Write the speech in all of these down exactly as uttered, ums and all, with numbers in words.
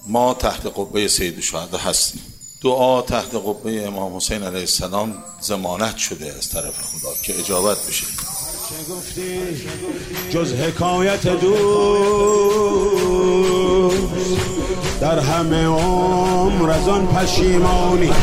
ما تحت قبه سید الشهدا هستیم. دعا تحت قبه امام حسین علیه السلام ضمانت شده از طرف خدا که اجابت بشه. چه گفتی جز حکایت دوست، در همه عمر از آن پشیمانی.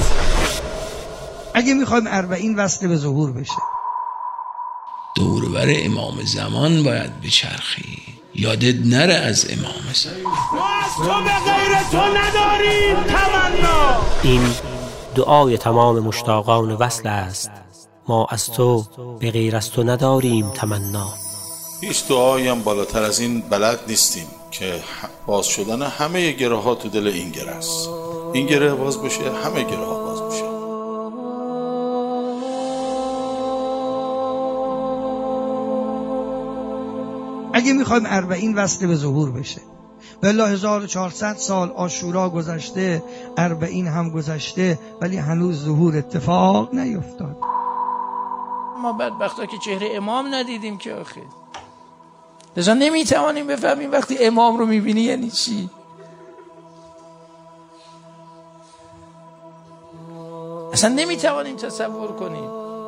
اگه میخوایم اربعین وصل به ظهور بشه، دوربر امام زمان باید بچرخی، یادت نره از امام زمان. ما از تو به غیر تو نداریم تمنا. این دعای تمام مشتاقان وصل است. ما از تو به غیر از تو نداریم تمنا. هیچ دعایی هم بالاتر از این بلد نیستیم که باز شدن همه گره ها تو دل این گره است. این گره باز بشه، همه گره ها باز بشه. اگه میخوایم اربعین وصل به ظهور بشه، والله هزار و چهارصد سال عاشورا گذشته، اربعین هم گذشته، ولی هنوز ظهور اتفاق نیفتاد. ما بدبختا که چهره امام ندیدیم که آخه، لذا نمیتوانیم بفهمیم وقتی امام رو میبینی یعنی چی. اصلا نمیتوانیم تصور کنیم.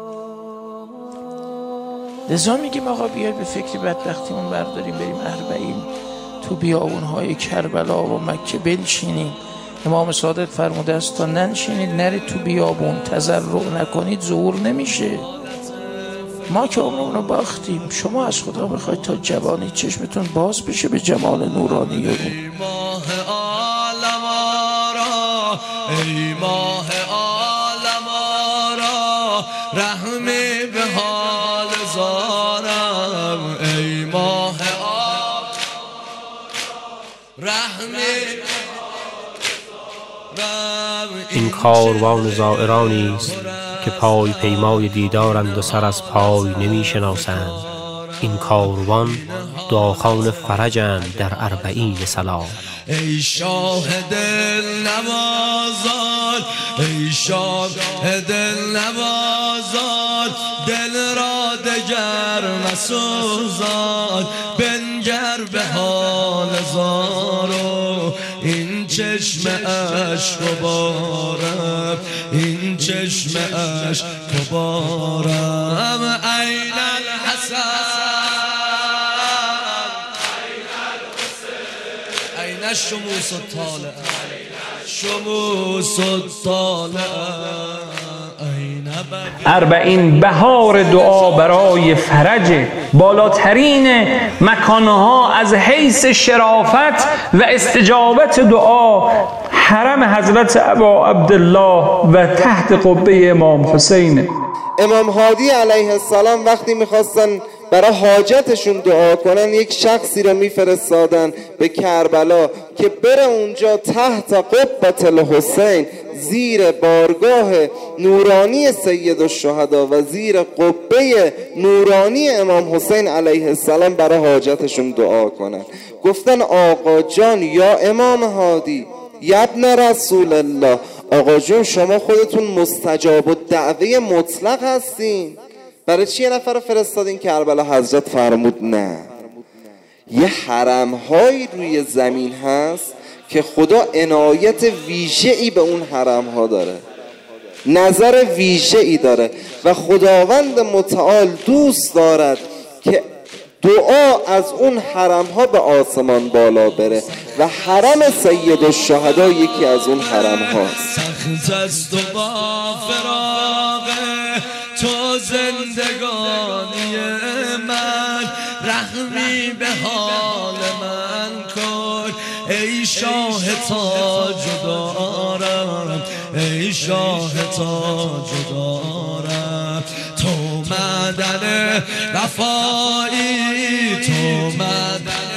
لذا میگیم آقا بیاید به فکر بدبختیمون برداریم، بریم اربعین تو بیابونهای کربلا و مکه بنشینیم. امام صادق فرموده است تا ننشینید نرید تو بیابون، تضرع نکنید ظهور نمیشه. ما که عمرمون رو باختیم، شما از خدا میخواید تا جوانی چشمتون باز بشه به جمال نورانی او. ای ماه عالم آرا، ای ماه عالم آرا، رحمی به حال زارم. ای ماه عالم رحمی. این کاروان زائرانی است که پای پیمای دیدارند و سر از پای نمی شناسند. این کاروان دعاخوان فرجند در اربعین سلام. ای شاه دل نوازان، ای شاه دل نوازان، دل را دگر مسوزان، بنگر به حال زارو. این چشم عشق و بارم، این چشم عشق و بارم. این الحسن، این الشموس الطالعه، شموس الطالعه. اربعین بهار دعا برای فرج، بالاترین مکانها از حیث شرافت و استجابت دعا حرم حضرت ابا عبدالله و تحت قبه امام حسین. امام هادی علیه السلام وقتی میخواستن برای حاجتشون دعا کنن، یک شخصی رو میفرستادن به کربلا که بره اونجا تحت قبة الحسین، زیر بارگاه نورانی سید الشهدا و زیر قبه نورانی امام حسین علیه السلام برای حاجتشون دعا کنن. گفتن آقا جان یا امام هادی یا ابن رسول الله، آقا جون شما خودتون مستجاب الدعوه مطلق هستین، برای چی یه نفر رو فرستادین کربلا؟ حضرت فرمود نه، یه حرم هایی روی زمین هست که خدا عنایت ویژه‌ای به اون حرم ها داره، نظر ویژه‌ای داره و خداوند متعال دوست دارد که دعا از اون حرم ها به آسمان بالا بره و حرم سید الشهدا یکی از اون حرم هاست. سخت است و با فراق تو زندگانی من، رحمی به حال من کن. ای شاه تاج دارم، ای شاه تاج دارم، تو معدن وفایی، تو معدن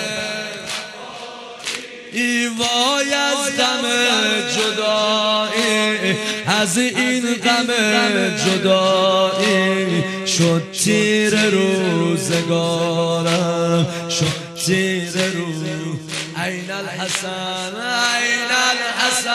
ای وای از دم جدایی، از این غم جدایی شد تیر روزگارم، شد تیر روز. این الحسن، این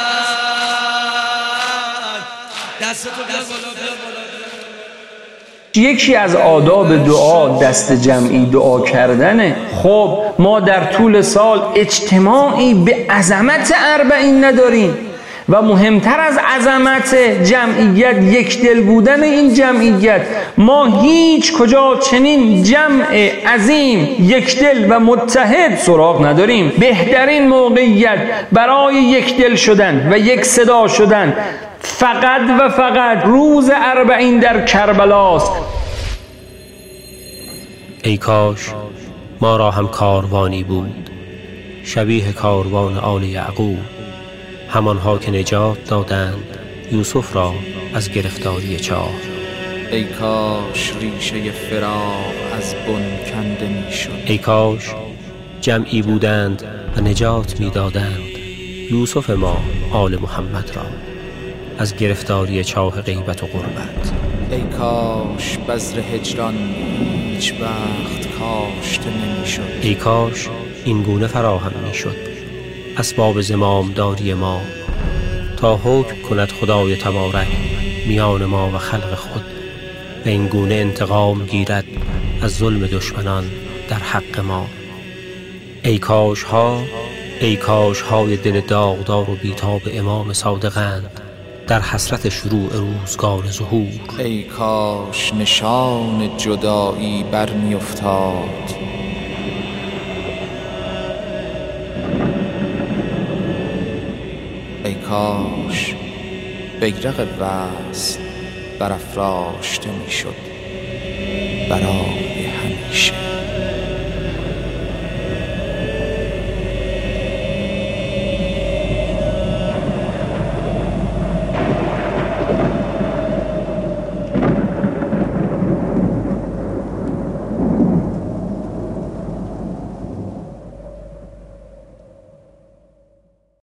الحسن، دستتو بیا بالا، بیا بالا. یکی از آداب دعا دست جمعی دعا کردنه. خب ما در طول سال اجتماعی به عظمت اربعین نداریم و مهمتر از عظمت جمعیت یک دل بودن این جمعیت، ما هیچ کجا چنین جمع عظیم یک دل و متحد سراغ نداریم. بهترین موقعیت برای یک دل شدن و یک صدا شدن فقط و فقط روز اربعین در کربلاست. ای کاش ما را هم کاروانی بود شبیه کاروان آل یعقوب، همانها که نجات دادند یوسف را از گرفتاری چاه. ای کاش ریشه فراق از بن کنده می شد. ای کاش جمعی بودند و نجات می دادند یوسف ما آل محمد را از گرفتاری چاه غیبت و غربت. ای کاش بذر هجران هیچ وقت کاشته نمی شد. ای کاش این گونه فراهم می شد اسباب زمامداری ما تا حکم کند خدای تبارک میان ما و خلق خود و این گونه انتقام گیرد از ظلم دشمنان در حق ما. ای کاش ها ای کاش های دل داغدار و بیتاب امام صادقند در حسرت شروع روزگار ظهور. ای کاش نشان جدایی برمی افتاد. ای کاش بیرق وصل برافراشته می شد برای همیشه.